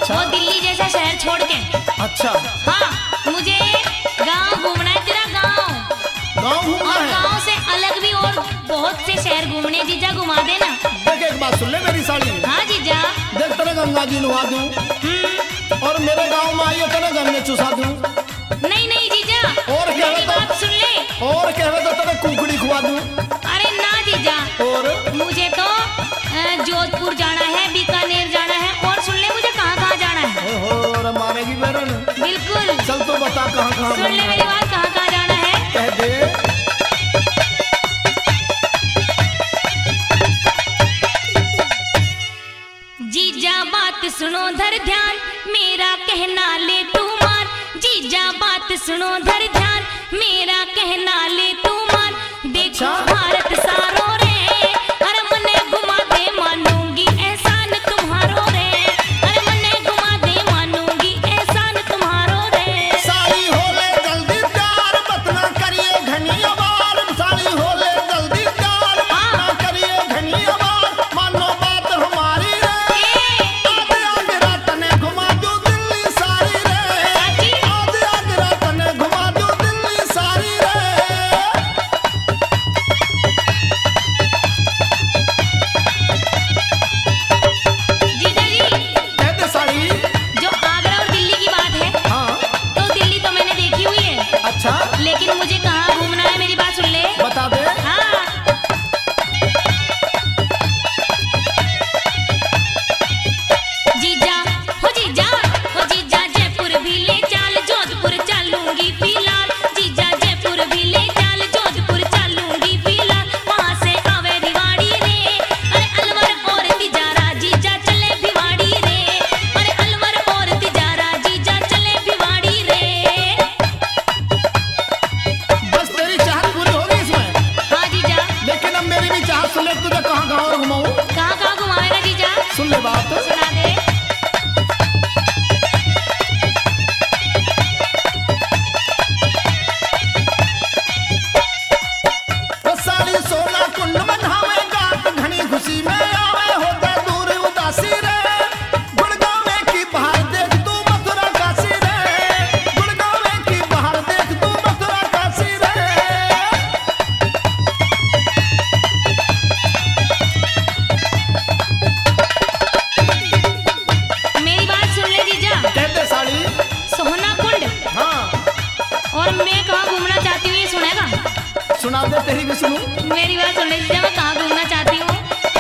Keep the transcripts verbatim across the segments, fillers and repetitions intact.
अच्छा। वो दिल्ली जैसा शहर छोड़ के। अच्छा। हाँ, मुझे गांव घूमना है, तेरा गांव। गांव घूमना और है? गांव से अलग भी और बहुत से शहर घूमने, जीजा घुमा देना। देख एक बात सुन ले मेरी साली। हाँ जीजा। देख तेरे गंगा जी नुहा दूं और मेरे गांव में आइए तेरे गन्ने चुसा दूं। नहीं नहीं जीजा, और क्या मेरी है तो- बात सुन ले। और कहवे तो तेरे कुकड़ी खुआ दूं। अरे ना जीजा, और मुझे तो अ, जोधपुर जाना है, बीकानेर जाना है, और सुन ले मुझे कहाँ कहाँ जाना है। ओहो रे मारेगी बेरन। बिल्कुल। चल तो बता कहाँ कहाँ सुन ले मेरी बात, कहाँ कहाँ जाना है। कह दे। जीजा बात सुनो धर ध्यान, मेरा कहना ले तू मान। जीजा बात सुनो धर ध्यान, मेरा कहना ले तू मान। देखो अच्छा। भारत सारो रे, अरे मने घुमा दे मानूंगी एहसान तुम्हारो रे। अरे मने घुमा दे मानूंगी एहसान तुम्हारो रे। साली होले जल्दी प्यार बतना करिए घनी आवार। साली होले जल्दी प्यार बतना करिए घनी आवार। मानो बात हमारी रे। आज आगरा तने घुमा दूं दिल्ली सारी रे। आज आगरा तने घुमा दूं दिल्ली सारी रे। जीजा जी, कह दे साली। जो आगरा और दिल्ली की बात है, हाँ तो दिल्ली तो मैंने देखी हुई है, अच्छा लेकिन मुझे कहाँ घूमना है मेरी बात सुन ले। बता दे। हाँ, जीजा हो जीजा हो जीजा, जयपुर भी ले चाल, जोधपुर चलूंगी फिलहाल। जीजा जयपुर भी ले चाल, जोधपुर चलूंगी फिलहाल। वहाँ से आवे रिवाड़ी रे, अरे अलवर और तिजारा, जीजा चले भिवाड़ी रे। अरे अलवर और तिजारा, जीजा चले भिवाड़ी रे। बस तेरी चाहत पूरी हो गई इसमें। हाँ जीजा। लेकिन अब मेरी भी चाहत सुन ले, तुझे कहाँ कहाँ और घुमाऊं। कहाँ कहाँ घुमाएगा जीजा? सुन ले बात। सुना दे। वो साली सोना कुंड में नहावे, गात घनी खुशी में आवे, होता दूर उदासी रे। गुड़गांव में की बहार देख तू मथुरा काशी रे। गुड़गांव में की बहार देख तू मथुरा काशी रे। मेरी बात सुन ले जीजा। कहते साली। सोहना कुंड हाँ और मैं कहाँ घूमना चाहती हूँ ये सुनेगा? सुना दे, तेरी भी सुनूं। मेरी बात सुन ले जीजा, मैं कहाँ घूमना चाहती हूँ।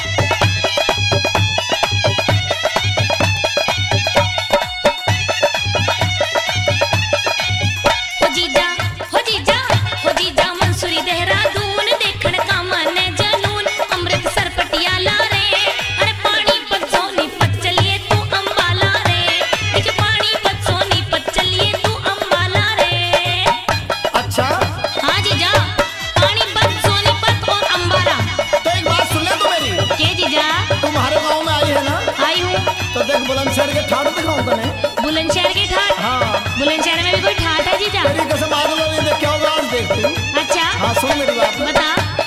हो जीजा हो जीजा हो जीजा, मंसूरी देहरादून देखण का मन है जनून। अमृतसर पटियाला रे, अरे पानीपत सोनीपत चलिए तू अंबाला रे। देख पानीपत सोनीपत चलिए तू अंबाला रे। अच्छा हाँ जीजा, पानीपत सोनीपत और अंबाला। तो एक बात सुन ले तू मेरी। के जीजा? तुम्हारे गांव में आई है ना, आई हूँ। तो देख बुलंदशहर के ठाठ दिखाऊं तने। बुलंदशहर के ठाठ? हाँ बुलंदशहर में भी कोई ठाठ है जीजा? तेरी कसम आज नहीं देख क्या होगा, आज देख तू। अच्छा, हाँ सुन मेरी बात। बता।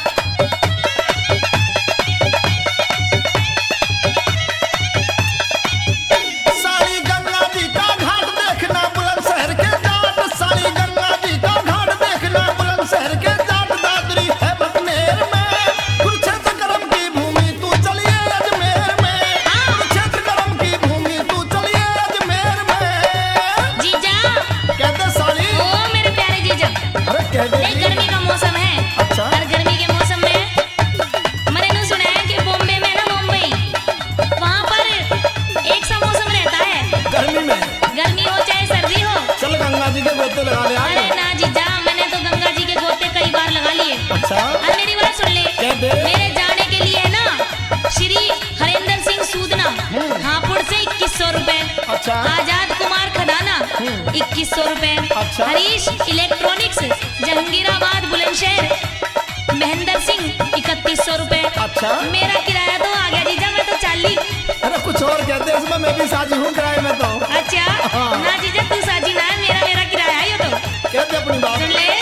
साली गंगा जी का घाट देखना बुलंदशहर के जाट। साली गंगा जी का घाट देखना बुलंदशहर के जाट। दादरी है बटनेर में, कुरुक्षेत्र करम की भूमि तू चलिए अजमेर में। कुरुक्षेत्र करम की भूमि तू चलिए अजमेर में। जीजा कहते साली। ओ मेरे प्यारे जीजा, अरे कह दे देख गर्मी का मौसम है। अच्छा। और गर्मी के मौसम में मैंने नु सुना है कि बॉम्बे में ना, मुंबई, वहाँ पर एक सा मौसम रहता है। गर्मी में गर्मी हो चाहे सर्दी हो। चल गंगा जी के गोते लगा ले अरे आगे। ना जीजा, मैंने तो गंगा जी के गोते कई बार लगा लिए। अच्छा और मेरी बात सुन ले, कह दे। मेरे जाने के लिए ना श्री हरेंद्र सिंह सूदना हापुड़ से इक्कीस सौ रुपए। अच्छा। आजाद कुमार खदाना इक्कीस सौ रुपए। अच्छा। हरीश इलेक्ट्रॉनिक्स जहांगीराबाद बुलंदशहर महेंद्र सिंह इकतीस सौ रुपए। अच्छा। मेरा किराया तो आ गया जीजा, मैं तो चाली। अरे कुछ और कहते हैं इसमें, मैं भी साझी हूँ किराए में तो। अच्छा हाँ। ना जीजा, तू साजी ना है, मेरा मेरा किराया है ये तो। कहते अपनी बात। सुन ले।